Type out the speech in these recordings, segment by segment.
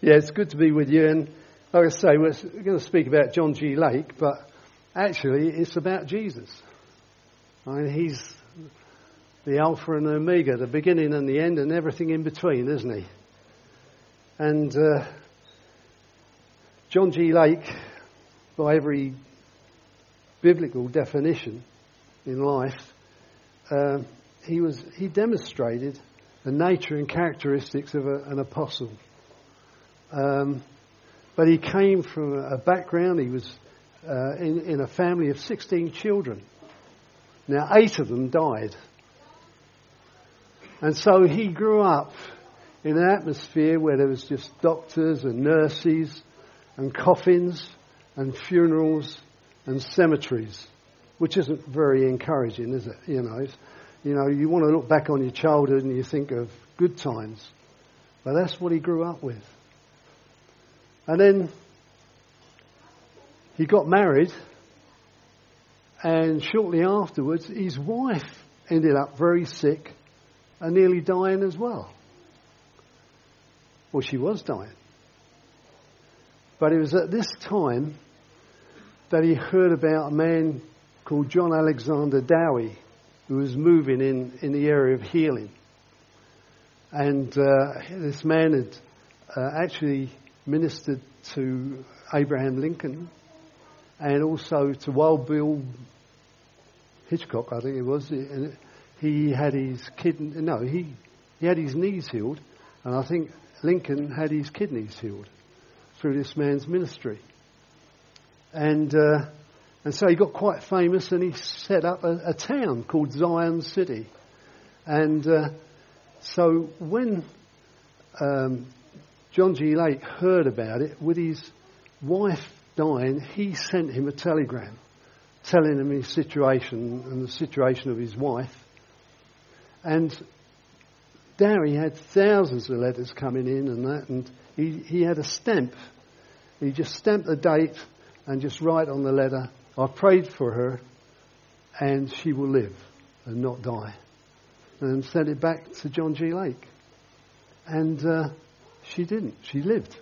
Yeah, it's good to be with you. And like I say, we're going to speak about John G. Lake, but actually it's about Jesus. I mean, he's the Alpha and Omega, the beginning and the end and everything in between, isn't he? And John G. Lake, by every biblical definition in life, he demonstrated the nature and characteristics of an apostle. But he came from a background, he was in a family of 16 children. Now 8 of them died. And so he grew up in an atmosphere where there was just doctors and nurses and coffins and funerals and cemeteries, which isn't very encouraging, is it? You know, you want to look back on your childhood and you think of good times. But that's what he grew up with. And then he got married, and shortly afterwards his wife ended up very sick and nearly dying as well. Well, she was dying. But it was at this time that he heard about a man called John Alexander Dowie, who was moving in the area of healing. And this man had actually ministered to Abraham Lincoln and also to Wild Bill Hitchcock, I think it was. And he had his he had his knees healed, and I think Lincoln had his kidneys healed through this man's ministry. And so he got quite famous, and he set up a town called Zion City. And so when John G. Lake heard about it, with his wife dying, he sent him a telegram telling him his situation and the situation of his wife. And Dowie had thousands of letters coming in and that, and he had a stamp. He just stamped the date and just write on the letter, I prayed for her and she will live and not die. And sent it back to John G. Lake. And she didn't. She lived.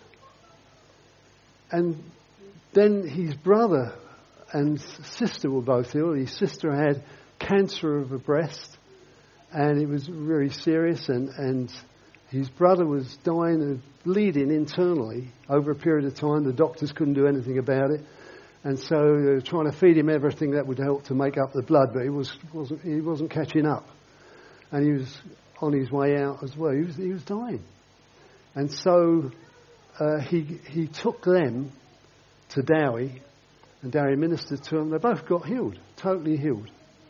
And then his brother and sister were both ill. His sister had cancer of the breast, and it was very serious, and his brother was dying of bleeding internally over a period of time. The doctors couldn't do anything about it. And so they were trying to feed him everything that would help to make up the blood, but he wasn't catching up. And he was on his way out as well. He was dying. And so he took them to Dowie, and Dowie ministered to them. They both got healed, totally healed.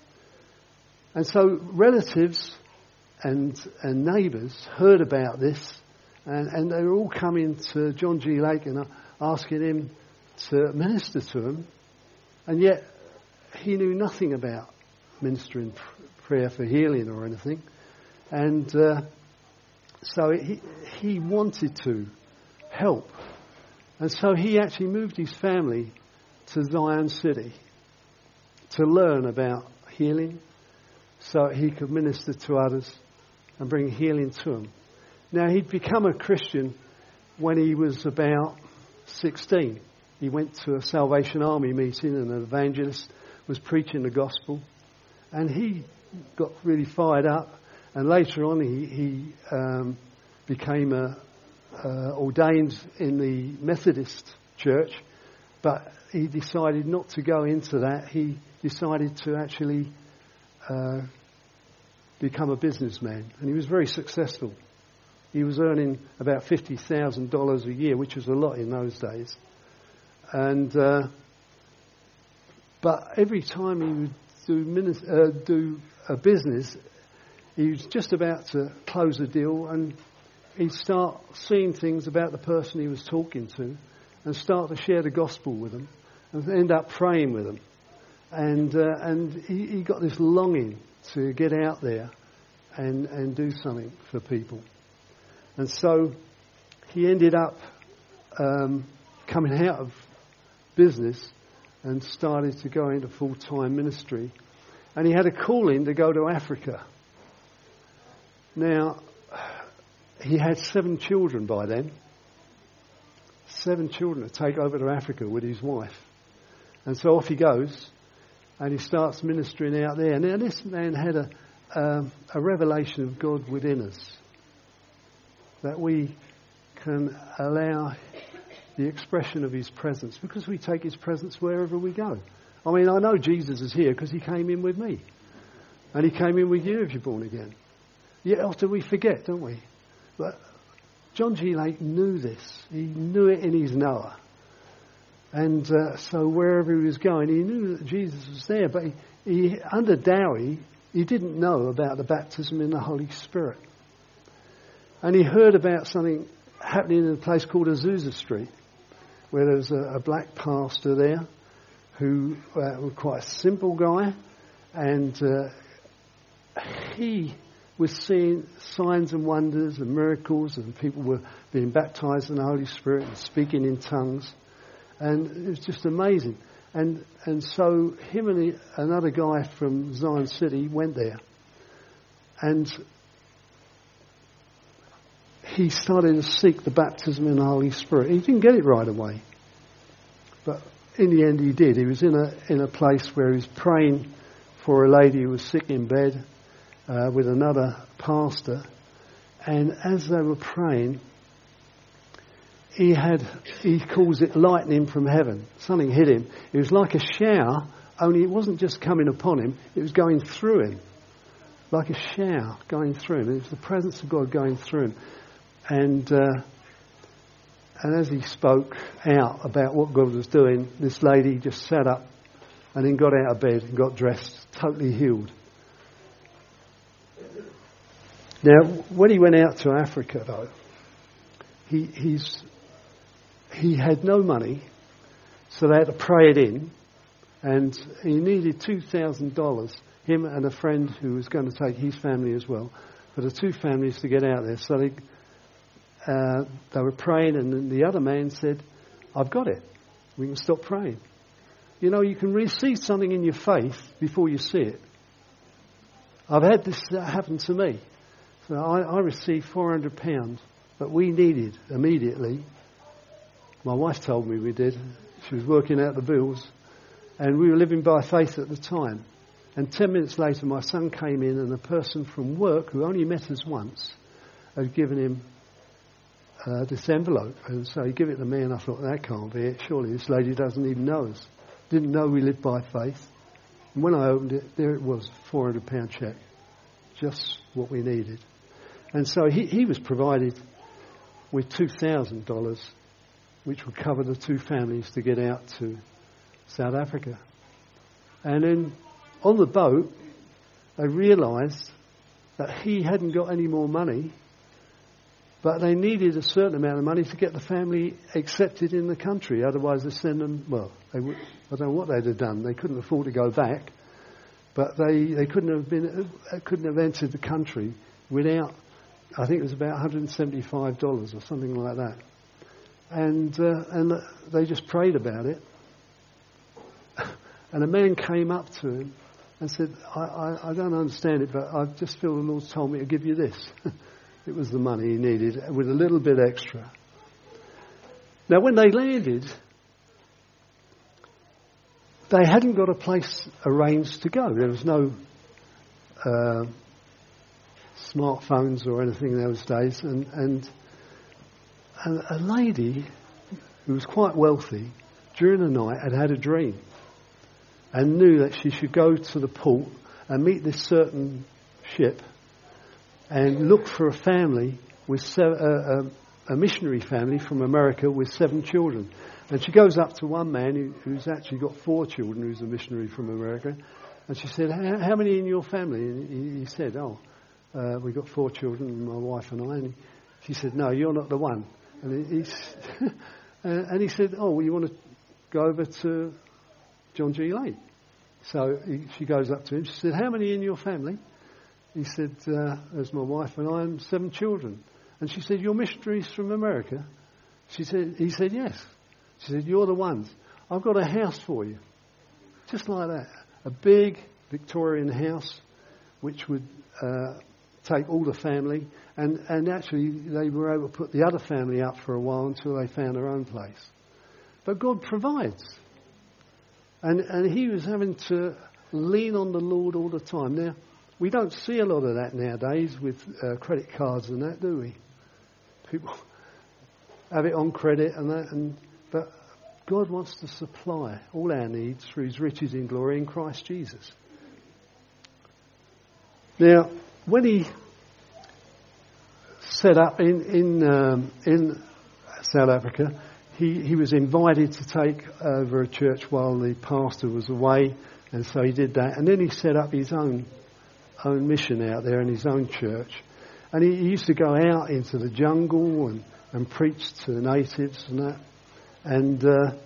And so relatives and neighbours heard about this, and they were all coming to John G. Lake and asking him to minister to them. And yet he knew nothing about ministering prayer for healing or anything. And so he wanted to help. And so he actually moved his family to Zion City to learn about healing so he could minister to others and bring healing to them. Now, he'd become a Christian when he was about 16. He went to a Salvation Army meeting, and an evangelist was preaching the gospel. And he got really fired up. And later on, he became ordained in the Methodist Church. But he decided not to go into that. He decided to actually become a businessman. And he was very successful. He was earning about $50,000 a year, which was a lot in those days. And but every time he would do a business, he was just about to close a deal, and he'd start seeing things about the person he was talking to and start to share the gospel with them and end up praying with them. And he got this longing to get out there and do something for people. And so he ended up coming out of business and started to go into full-time ministry. And he had a calling to go to Africa. Now, he had 7 children by then. 7 children to take over to Africa with his wife. And so off he goes, and he starts ministering out there. Now this man had a revelation of God within us, that we can allow the expression of his presence, because we take his presence wherever we go. I mean, I know Jesus is here because he came in with me. And he came in with you if you're born again. Yet often we forget, don't we? But John G. Lake knew this. He knew it in his knower. And so wherever he was going, he knew that Jesus was there. But he under Dowie, he didn't know about the baptism in the Holy Spirit. And he heard about something happening in a place called Azusa Street, where there was a black pastor there who was quite a simple guy, and he was seeing signs and wonders and miracles, and people were being baptized in the Holy Spirit and speaking in tongues, and it was just amazing. And so him and another guy from Zion City went there, and he started to seek the baptism in the Holy Spirit. He didn't get it right away, but in the end he did. He was in a place where he was praying for a lady who was sick in bed with another pastor, and as they were praying, he calls it lightning from heaven. Something hit him. It was like a shower, only it wasn't just coming upon him, it was going through him. Like a shower going through him. It was the presence of God going through him. And as he spoke out about what God was doing, this lady just sat up and then got out of bed and got dressed, totally healed. Now, when he went out to Africa, though, he had no money, so they had to pray it in, and he needed $2,000, him and a friend who was going to take his family as well, for the two families to get out there. So they were praying, and then the other man said, "I've got it. We can stop praying." You know, you can receive something in your faith before you see it. I've had this happen to me. So I received £400, but we needed immediately. My wife told me we did. She was working out the bills, and we were living by faith at the time. And 10 minutes later, my son came in, and a person from work who only met us once had given him this envelope. And so he gave it to me, and I thought, that can't be it. Surely this lady doesn't even know us. Didn't know we lived by faith. And when I opened it, there it was, £400 cheque. Just what we needed. And so he was provided with $2,000, which would cover the two families to get out to South Africa. And then on the boat, they realised that he hadn't got any more money, but they needed a certain amount of money to get the family accepted in the country. Otherwise, they send them. Well, I don't know what they'd have done. They couldn't afford to go back, but they couldn't have entered the country without. I think it was about $175 or something like that. And they just prayed about it. And a man came up to him and said, I don't understand it, but I just feel the Lord's told me to give you this. It was the money he needed, with a little bit extra. Now, when they landed, they hadn't got a place arranged to go. There was no smartphones or anything in those days. And a lady who was quite wealthy, during the night, had a dream and knew that she should go to the port and meet this certain ship and look for a family with a missionary family from America with 7 children. And she goes up to one man who's actually got 4 children, who's a missionary from America, and she said, "How many in your family?" And he said, "We've got 4 children, my wife and I." And she said, "No, you're not the one." And he said, "Oh, well, you want to go over to John G. Lake?" So she goes up to him. She said, "How many in your family?" He said, "There's my wife and I and 7 children." And she said, "You're missionaries from America?" He said, "Yes." She said, "You're the ones. I've got a house for you." Just like that. A big Victorian house which would take all the family. And actually, they were able to put the other family up for a while until they found their own place. But God provides. And he was having to lean on the Lord all the time. Now, we don't see a lot of that nowadays with credit cards and that, do we? People have it on credit and that. But God wants to supply all our needs through his riches in glory in Christ Jesus. Now, when he set up in South Africa, he was invited to take over a church while the pastor was away, and so he did that. And then he set up his own mission out there in his own church. And he used to go out into the jungle and preach to the natives and that. And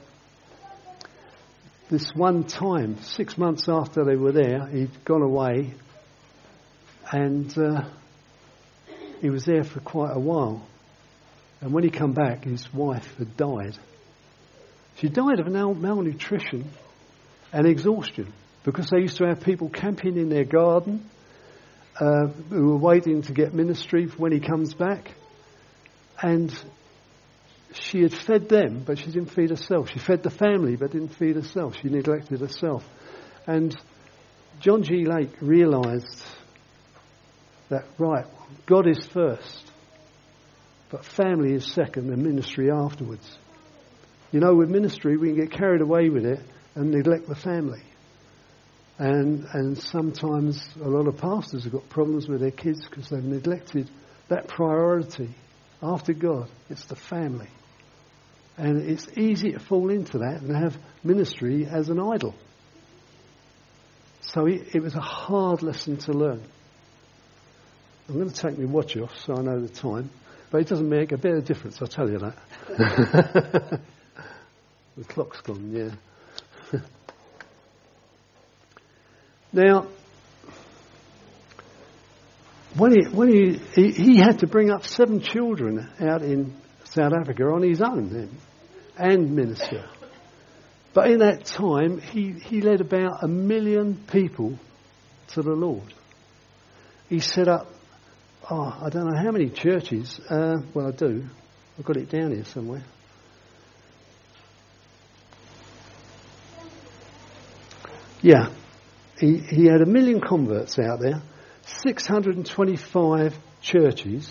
this one time, 6 months after they were there, he'd gone away, and he was there for quite a while. And when he come back, his wife had died. She died of malnutrition and exhaustion, because they used to have people camping in their garden who were waiting to get ministry for when he comes back. And she had fed them, but she didn't feed herself. She fed the family, but didn't feed herself. She neglected herself. And John G. Lake realised that, right, God is first, but family is second and ministry afterwards. You know, with ministry, we can get carried away with it and neglect the family. And sometimes a lot of pastors have got problems with their kids because they've neglected that priority. After God, it's the family. And it's easy to fall into that and have ministry as an idol. So it was a hard lesson to learn. I'm going to take my watch off so I know the time. But it doesn't make a bit of difference, I'll tell you that. The clock's gone, yeah. Now, when he had to bring up 7 children out in South Africa on his own then, and minister. But in that time, he led about 1 million people to the Lord. He set up, I don't know how many churches. Well, I do. I've got it down here somewhere. Yeah. He had 1 million converts out there, 625 churches,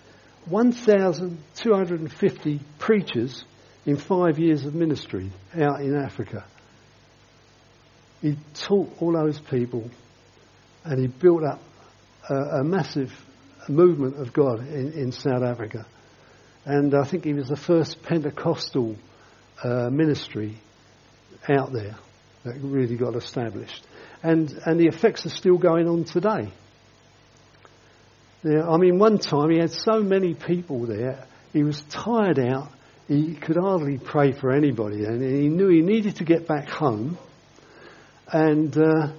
1,250 preachers in 5 years of ministry out in Africa. He taught all those people, and he built up a massive movement of God in South Africa. And I think he was the first Pentecostal ministry out there that really got established. And the effects are still going on today. Now, I mean, one time he had so many people there, he was tired out, he could hardly pray for anybody, and he knew he needed to get back home. And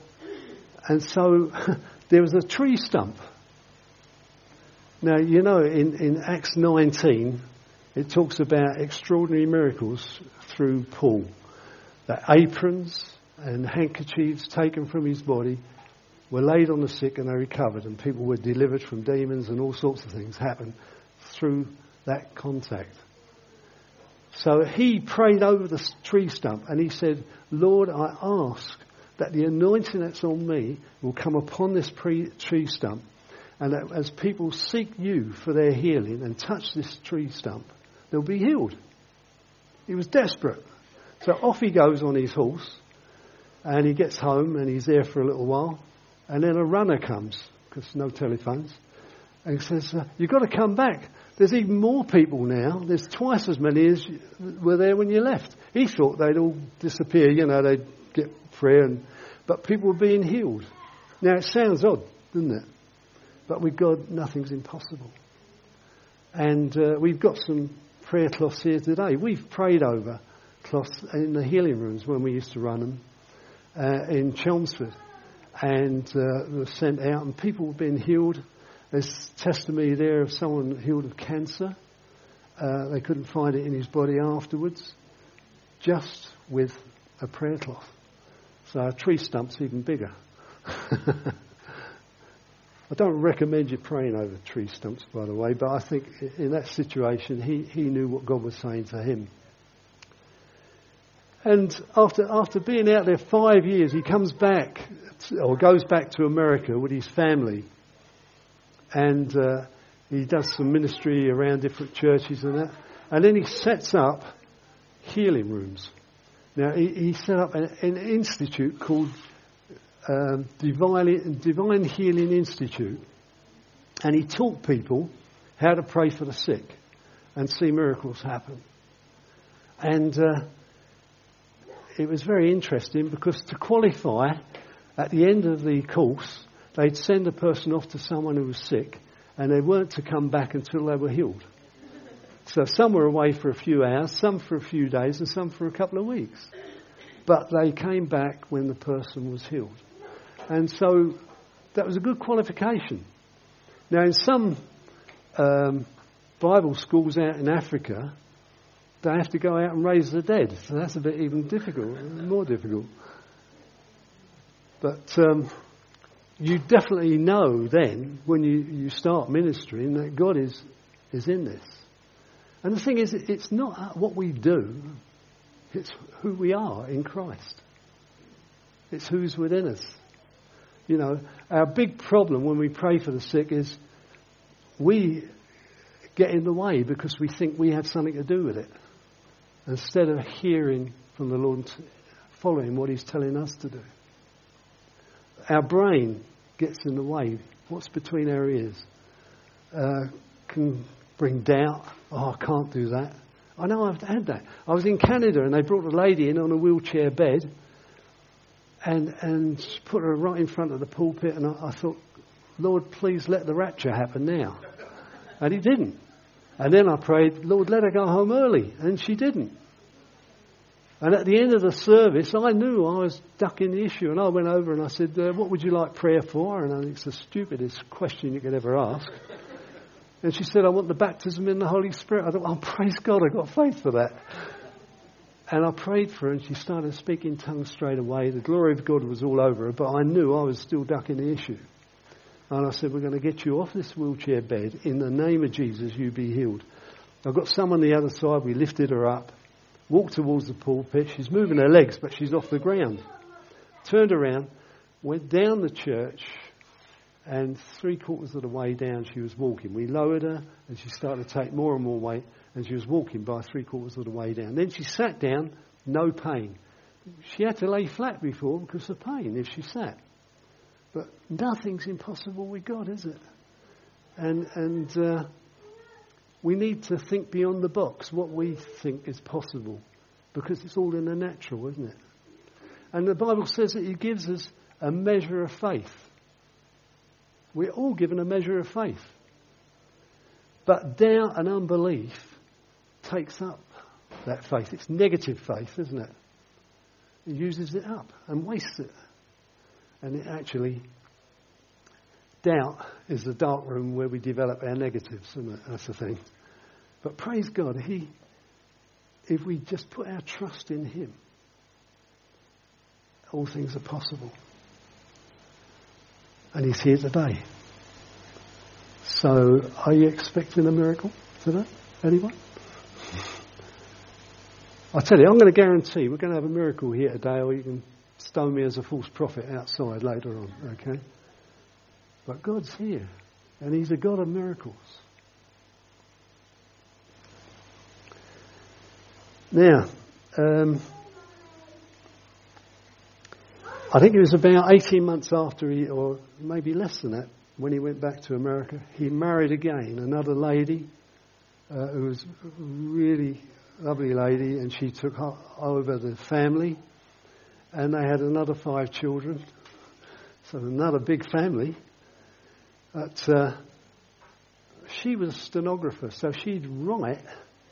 so there was a tree stump. Now, you know, in Acts 19, it talks about extraordinary miracles through Paul. That aprons and handkerchiefs taken from his body were laid on the sick and they recovered, and people were delivered from demons, and all sorts of things happened through that contact. So he prayed over the tree stump and he said, Lord, I ask that the anointing that's on me will come upon this tree stump, and that as people seek you for their healing and touch this tree stump, they'll be healed. He was desperate. So off he goes on his horse, and he gets home and he's there for a little while, and then a runner comes, because no telephones, and he says, you've got to come back. There's even more people now. There's twice as many as were there when you left. He thought they'd all disappear, you know, they'd get free, but people were being healed. Now it sounds odd, doesn't it? But with God, nothing's impossible. And we've got some prayer cloths here today. We've prayed over cloths in the healing rooms when we used to run them in Chelmsford, and were sent out, and people were being healed. There's testimony there of someone healed of cancer. They couldn't find it in his body afterwards, just with a prayer cloth. So a tree stump's even bigger. I don't recommend you praying over tree stumps, by the way, but I think in that situation he knew what God was saying to him. And after being out there 5 years, he comes back, or goes back to America with his family. And he does some ministry around different churches and that. And then he sets up healing rooms. Now, he set up an institute called Divine Healing Institute. And he taught people how to pray for the sick and see miracles happen. And it was very interesting because to qualify, at the end of the course, they'd send a person off to someone who was sick, and they weren't to come back until they were healed. So some were away for a few hours, some for a few days, and some for a couple of weeks. But they came back when the person was healed. And so that was a good qualification. Now, in some Bible schools out in Africa, they have to go out and raise the dead. So that's a bit even more difficult. But you definitely know then, when you start ministering, that God is in this. And the thing is, it's not what we do, it's who we are in Christ. It's who's within us. You know, our big problem when we pray for the sick is we get in the way because we think we have something to do with it, instead of hearing from the Lord and following what he's telling us to do. Our brain gets in the way. What's between our ears can bring doubt. Oh, I can't do that. I know I've had that. I was in Canada and they brought a lady in on a wheelchair bed and put her right in front of the pulpit, and I thought, Lord, please let the rapture happen now. And he didn't. And then I prayed, Lord, let her go home early. And she didn't. And at the end of the service, I knew I was ducking the issue. And I went over and I said, what would you like prayer for? And I think it's the stupidest question you could ever ask. And she said, I want the baptism in the Holy Spirit. I thought, oh, praise God, I've got faith for that. And I prayed for her and she started speaking tongues straight away. The glory of God was all over her, but I knew I was still ducking the issue. And I said, we're going to get you off this wheelchair bed. In the name of Jesus, you be healed. I've got some on the other side. We lifted her up, walked towards the pulpit. She's moving her legs, but she's off the ground. Turned around, went down the church, and 3/4 of the way down she was walking. We lowered her, and she started to take more and more weight, and she was walking by 3/4 of the way down. Then she sat down, no pain. She had to lay flat before because of pain if she sat. But nothing's impossible with God, is it? And we need to think beyond the box, what we think is possible, because it's all in the natural, isn't it? And the Bible says that he gives us a measure of faith. We're all given a measure of faith. But doubt and unbelief takes up that faith. It's negative faith, isn't it? It uses it up and wastes it. And it actually, doubt is the dark room where we develop our negatives, isn't it? That's the thing. But praise God, if we just put our trust in him, all things are possible. And he's here today. So, are you expecting a miracle today? Anyone? I tell you, I'm going to guarantee we're going to have a miracle here today, or you can stone me as a false prophet outside later on, okay? But God's here, and he's a God of miracles. Now, I think it was about 18 months after or maybe less than that, when he went back to America, he married again, another lady who was a really lovely lady, and she took over the family, and they had another 5 children, so another big family. But she was a stenographer, so she'd write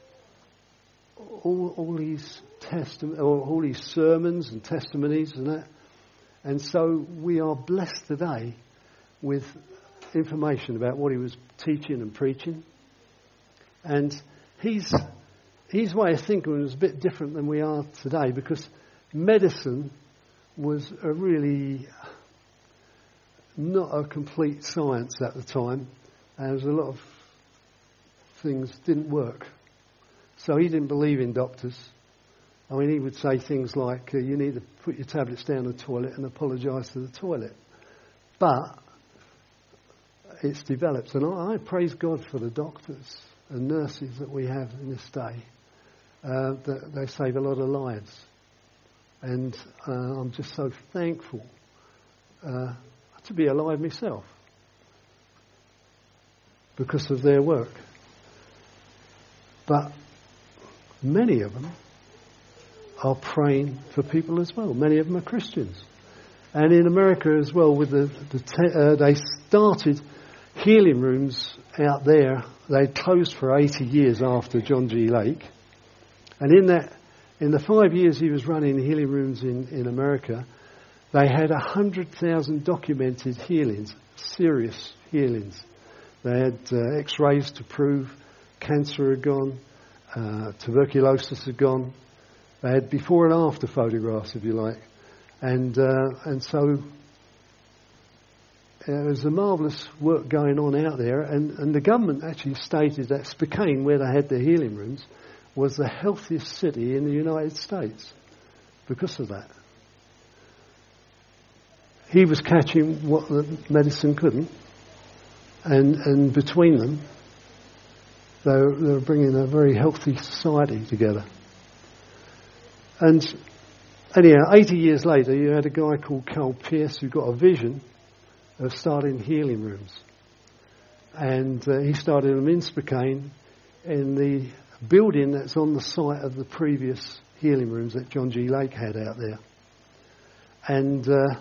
all these all these sermons and testimonies and that. And so we are blessed today with information about what he was teaching and preaching. And his way of thinking was a bit different than we are today, because medicine was a really not a complete science at the time, and there was a lot of things didn't work. So he didn't believe in doctors. I mean, he would say things like, you need to put your tablets down the toilet and apologise to the toilet. But it's developed, and I praise God for the doctors and nurses that we have in this day. That they save a lot of lives. And I'm just so thankful to be alive myself because of their work. But many of them are praying for people as well. Many of them are Christians. And in America as well, with they started healing rooms out there. They closed for 80 years after John G. Lake. And in the 5 years he was running healing rooms in America, they had 100,000 documented healings, serious healings. They had x-rays to prove cancer had gone, tuberculosis had gone. They had before and after photographs, if you like. And so there was a marvellous work going on out there. And the government actually stated that Spokane, where they had their healing rooms, was the healthiest city in the United States because of that. He was catching what the medicine couldn't, and between them, they were bringing a very healthy society together. And anyhow, 80 years later, you had a guy called Carl Pierce who got a vision of starting healing rooms. And he started them in Spokane in the building that's on the site of the previous healing rooms that John G. Lake had out there. And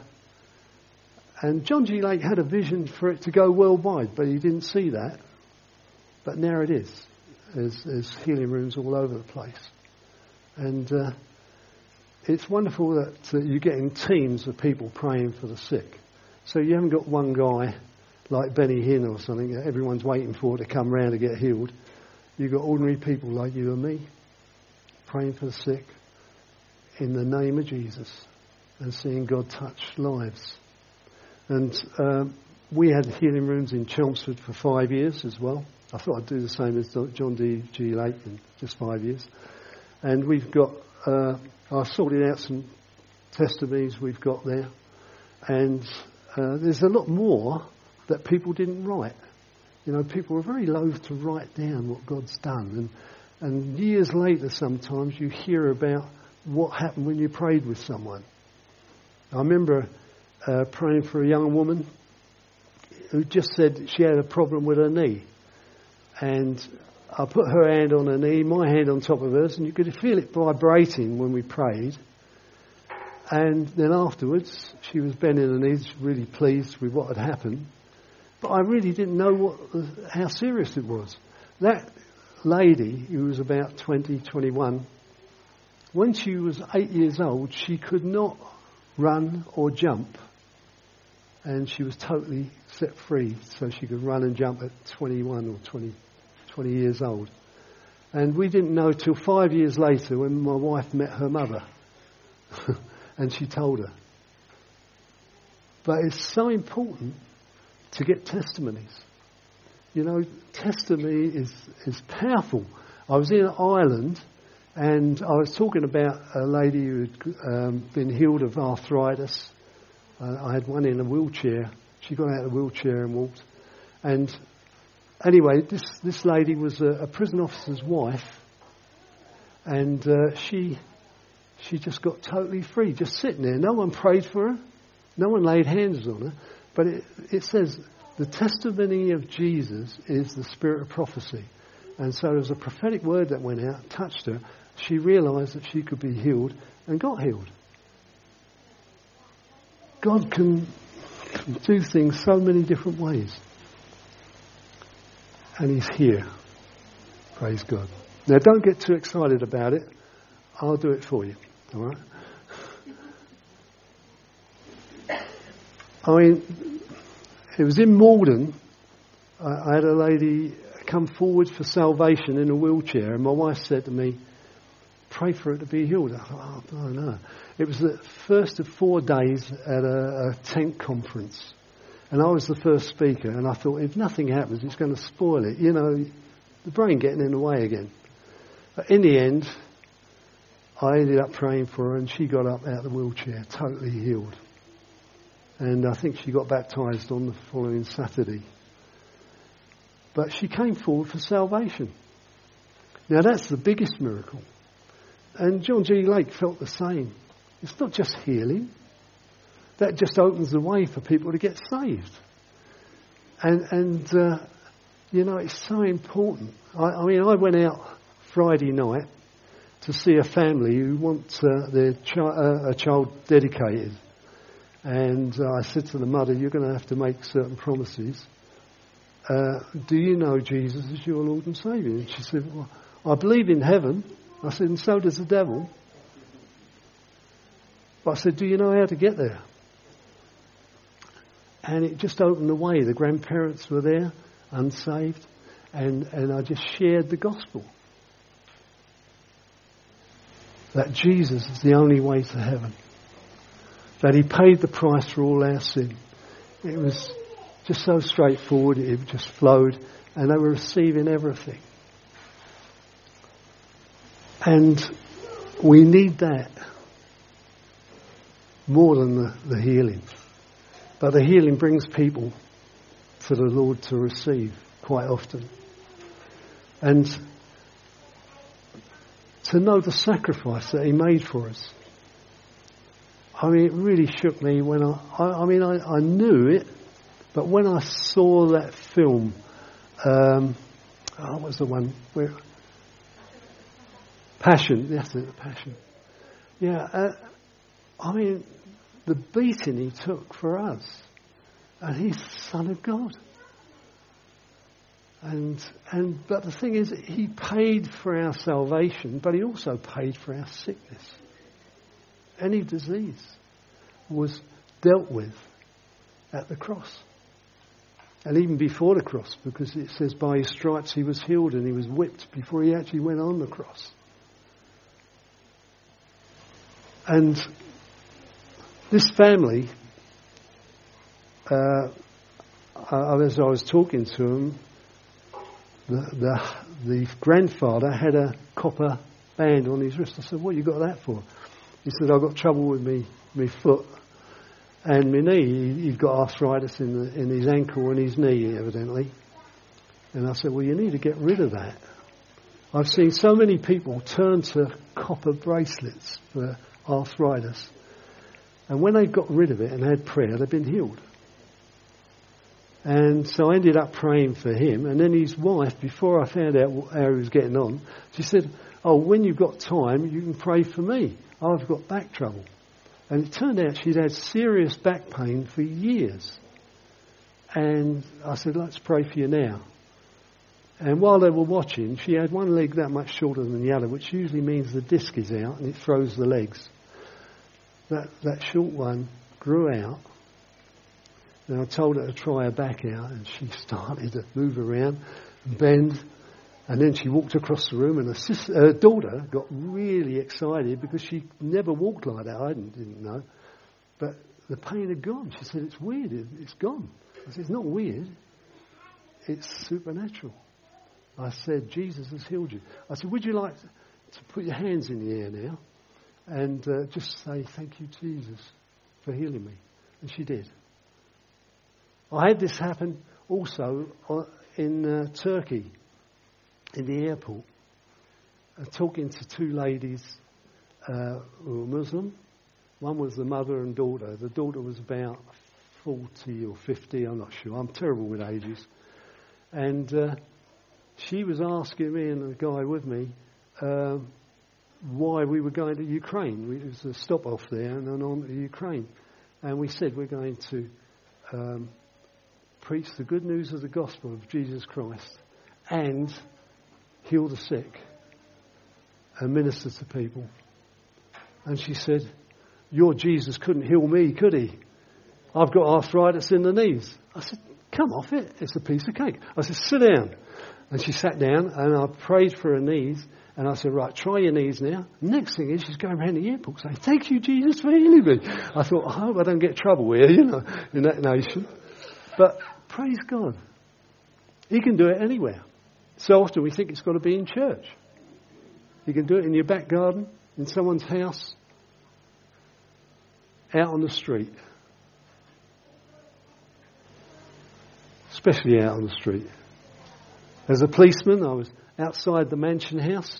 John G. Lake had a vision for it to go worldwide, but he didn't see that. But now it is. There's healing rooms all over the place. And it's wonderful that you're getting teams of people praying for the sick. So you haven't got one guy like Benny Hinn or something that everyone's waiting for to come round to get healed. You've got ordinary people like you and me praying for the sick in the name of Jesus and seeing God touch lives. And we had healing rooms in Chelmsford for 5 years as well. I thought I'd do the same as John G. Lake in just 5 years. And we've got, I sorted out some testimonies we've got there. And there's a lot more that people didn't write. You know, people are very loath to write down what God's done. And years later, sometimes you hear about what happened when you prayed with someone. I remember praying for a young woman who just said she had a problem with her knee. And I put her hand on her knee, my hand on top of hers, and you could feel it vibrating when we prayed. And then afterwards, she was bending her knees, really pleased with what had happened. But I really didn't know how serious it was. That lady, who was about 20, 21, when she was 8 years old, she could not run or jump. And she was totally set free, so she could run and jump at 21 or 20 years old. And we didn't know till 5 years later when my wife met her mother. And she told her. But it's so important to get testimonies. You know, testimony is powerful. I was in Ireland and I was talking about a lady who had been healed of arthritis. I had one in a wheelchair. She got out of the wheelchair and walked. And anyway, this lady was a prison officer's wife. And she just got totally free, just sitting there. No one prayed for her. No one laid hands on her. But it says the testimony of Jesus is the spirit of prophecy. And so there was a prophetic word that went out, touched her. She realised that she could be healed and got healed. God can do things so many different ways. And He's here. Praise God. Now don't get too excited about it. I'll do it for you. All right? I mean, it was in Malden. I had a lady come forward for salvation in a wheelchair, and my wife said to me, pray for her to be healed. I thought, oh, I don't know. It was the first of 4 days at a tent conference. And I was the first speaker, and I thought, if nothing happens, it's going to spoil it. You know, the brain getting in the way again. But in the end, I ended up praying for her, and she got up out of the wheelchair, totally healed. And I think she got baptised on the following Saturday. But she came forward for salvation. Now that's the biggest miracle. And John G. Lake felt the same. It's not just healing. That just opens the way for people to get saved. And you know, it's so important. I mean, I went out Friday night to see a family who want their a child dedicated. And I said to the mother, you're going to have to make certain promises. Do you know Jesus as your Lord and Saviour? And she said, well, I believe in heaven. I said, and so does the devil. But I said, do you know how to get there? And it just opened the way. The grandparents were there, unsaved, and I just shared the gospel. That Jesus is the only way to heaven. That he paid the price for all our sin. It was just so straightforward, it just flowed, and they were receiving everything. And we need that more than the healing. But the healing brings people to the Lord to receive quite often. And to know the sacrifice that he made for us. I mean, it really shook me when I knew it, but when I saw that film, what was the one where? Passion, that's it, Passion. Yeah, I mean, the beating he took for us, and he's the Son of God. But the thing is, he paid for our salvation, but he also paid for our sickness. Any disease was dealt with at the cross. And even before the cross, because it says by his stripes he was healed, and he was whipped before he actually went on the cross. And this family, as I was talking to them, the grandfather had a copper band on his wrist. I said, what you got that for? He said, I've got trouble with me foot and my knee. He's got arthritis in his ankle and his knee, evidently. And I said, well, you need to get rid of that. I've seen so many people turn to copper bracelets for arthritis. And when they've got rid of it and had prayer, they've been healed. And so I ended up praying for him. And then his wife, before I found out how he was getting on, she said, oh, when you've got time, you can pray for me. I've got back trouble. And it turned out she'd had serious back pain for years. And I said, let's pray for you now. And while they were watching, she had one leg that much shorter than the other, which usually means the disc is out and it throws the legs. That short one grew out. And I told her to try her back out, and she started to move around and bend. And then she walked across the room, and her daughter got really excited because she never walked like that. I didn't know. But the pain had gone. She said, it's weird, it's gone. I said, it's not weird, it's supernatural. I said, Jesus has healed you. I said, would you like to put your hands in the air now and just say, thank you, Jesus, for healing me? And she did. I had this happen also in Turkey, in the airport, talking to two ladies who were Muslim. One was the mother and daughter. The daughter was about 40 or 50, I'm not sure. I'm terrible with ages. And she was asking me and the guy with me why we were going to Ukraine. It was a stop off there and then on to Ukraine. And we said we're going to preach the good news of the gospel of Jesus Christ and heal the sick and minister to people. And she said, your Jesus couldn't heal me, could he? I've got arthritis in the knees. I said, come off it, it's a piece of cake. I said, sit down. And she sat down and I prayed for her knees and I said, right, try your knees now. Next thing is she's going around the airport saying, thank you, Jesus, for healing me. I thought, I hope I don't get trouble here, in that nation. But praise God, He can do it anywhere. So often we think it's got to be in church. You can do it in your back garden, in someone's house, out on the street. Especially out on the street. As a policeman, I was outside the Mansion House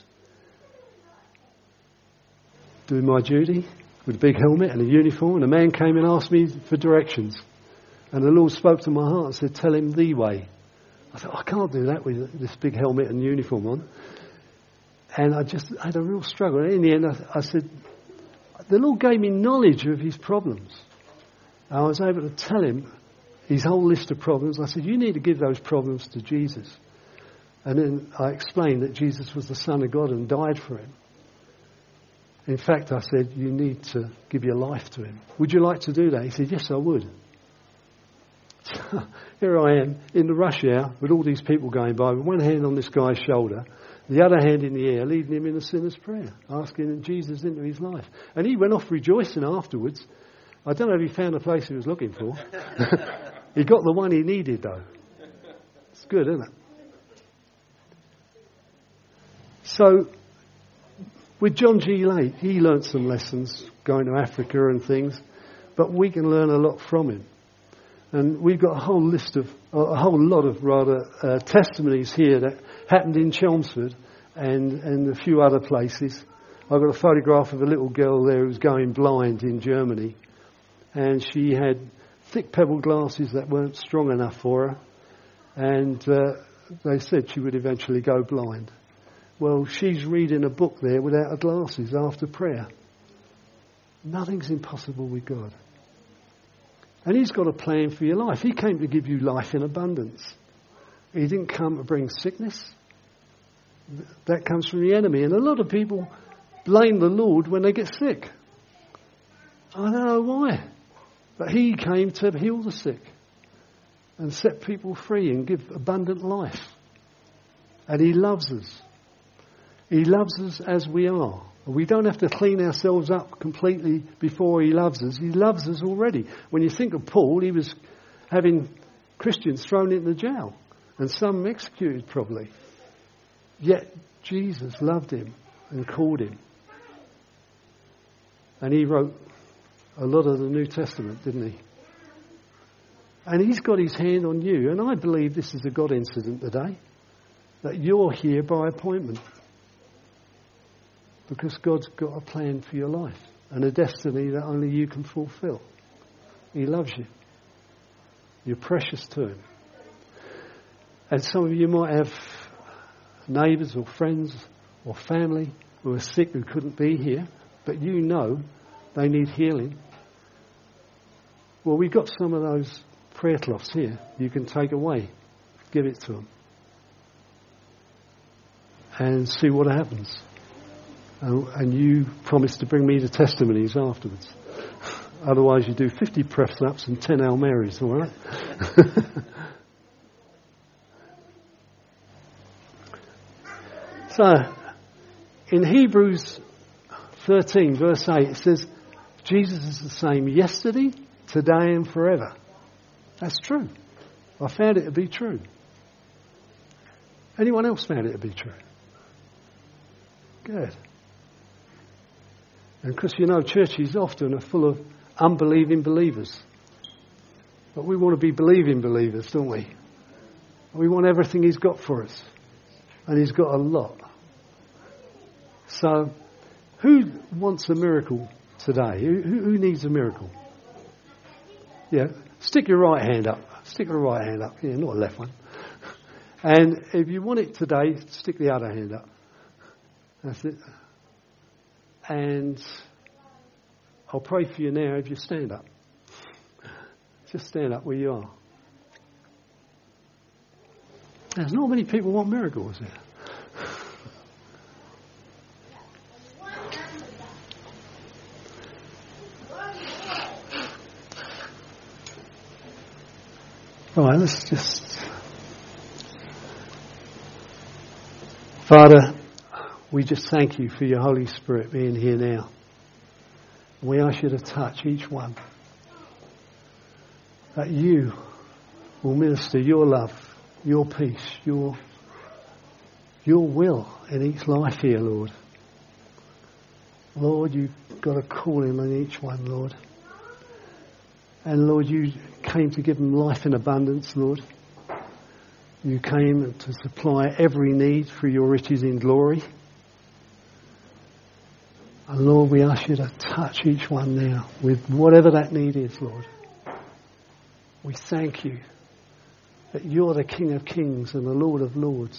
doing my duty with a big helmet and a uniform, and a man came and asked me for directions. And the Lord spoke to my heart and said, tell him the way. I thought, I can't do that with this big helmet and uniform on. And I just had a real struggle. And in the end, I said, the Lord gave me knowledge of his problems. I was able to tell him his whole list of problems. I said, you need to give those problems to Jesus. And then I explained that Jesus was the Son of God and died for him. In fact, I said, you need to give your life to him. Would you like to do that? He said, yes, I would. So here I am in the rush hour with all these people going by, with one hand on this guy's shoulder, the other hand in the air, leading him in a sinner's prayer, asking Jesus into his life. And he went off rejoicing afterwards. I don't know if he found the place he was looking for. He got the one he needed, though. It's good, isn't it? So, with John G. Lake, he learnt some lessons going to Africa and things, but we can learn a lot from him. And we've got a whole lot of testimonies here that happened in Chelmsford and a few other places. I've got a photograph of a little girl there who was going blind in Germany, and she had thick pebble glasses that weren't strong enough for her, and they said she would eventually go blind. Well, she's reading a book there without her glasses after prayer. Nothing's impossible with God. And he's got a plan for your life. He came to give you life in abundance. He didn't come to bring sickness. That comes from the enemy. And a lot of people blame the Lord when they get sick. I don't know why. But he came to heal the sick and set people free and give abundant life. And he loves us. He loves us as we are. We don't have to clean ourselves up completely before he loves us. He loves us already. When you think of Paul, he was having Christians thrown into jail and some executed probably. Yet Jesus loved him and called him. And he wrote a lot of the New Testament, didn't he? And he's got his hand on you. And I believe this is a God incident today, that you're here by appointment. Because God's got a plan for your life and a destiny that only you can fulfill. He loves you. You're precious to him. And some of you might have neighbours or friends or family who are sick who couldn't be here, but you know they need healing. Well, we've got some of those prayer cloths here you can take away. Give it to them. And see what happens. And you promise to bring me the testimonies afterwards. Otherwise you do 50 press-ups and 10 Hail Marys, all right? So, in Hebrews 13, verse 8, it says, Jesus is the same yesterday, today and forever. That's true. I found it to be true. Anyone else found it to be true? Good. And because, you know, churches often are full of unbelieving believers. But we want to be believing believers, don't we? We want everything he's got for us. And he's got a lot. So, who wants a miracle today? Who needs a miracle? Yeah, stick your right hand up. Stick your right hand up. Yeah, not a left one. And if you want it today, stick the other hand up. That's it. And I'll pray for you now if you stand up. Just stand up where you are. There's not many people want miracles here. All right, let's just... Father, we just thank you for your Holy Spirit being here now. We ask you to touch each one. That you will minister your love, your peace, your will in each life here, Lord. Lord, you've got a calling on each one, Lord. And Lord, you came to give them life in abundance, Lord. You came to supply every need through your riches in glory. And Lord, we ask you to touch each one now with whatever that need is, Lord. We thank you that you're the King of Kings and the Lord of Lords.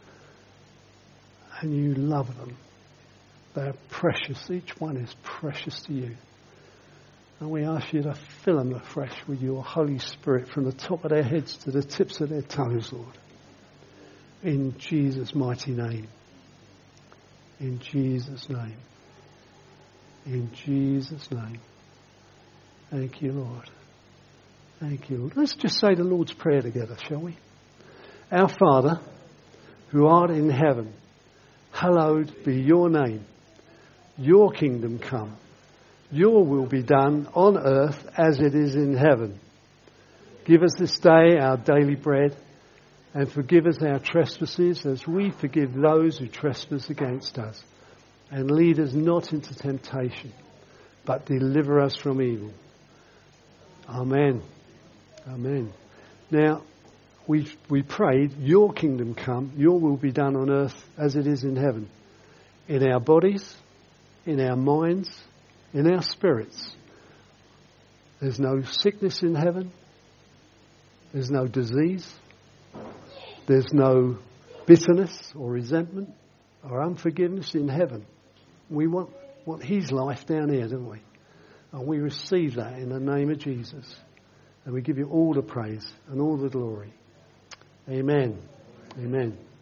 And you love them. They're precious. Each one is precious to you. And we ask you to fill them afresh with your Holy Spirit from the top of their heads to the tips of their toes, Lord. In Jesus' mighty name. In Jesus' name. In Jesus' name. Thank you, Lord. Thank you, Lord. Let's just say the Lord's Prayer together, shall we? Our Father, who art in heaven, hallowed be your name. Your kingdom come. Your will be done on earth as it is in heaven. Give us this day our daily bread, and forgive us our trespasses as we forgive those who trespass against us. And lead us not into temptation, but deliver us from evil. Amen. Amen. Now, we prayed, your kingdom come, your will be done on earth as it is in heaven. In our bodies, in our minds, in our spirits. There's no sickness in heaven. There's no disease. There's no bitterness or resentment or unforgiveness in heaven. We want his life down here, don't we? And we receive that in the name of Jesus. And we give you all the praise and all the glory. Amen. Amen.